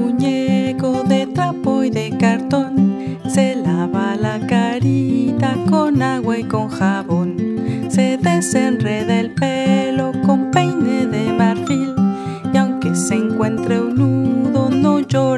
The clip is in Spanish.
muñeco de trapo y de cartón. Se lava la carita con agua y con jabón. Se desenreda el pelo con peine de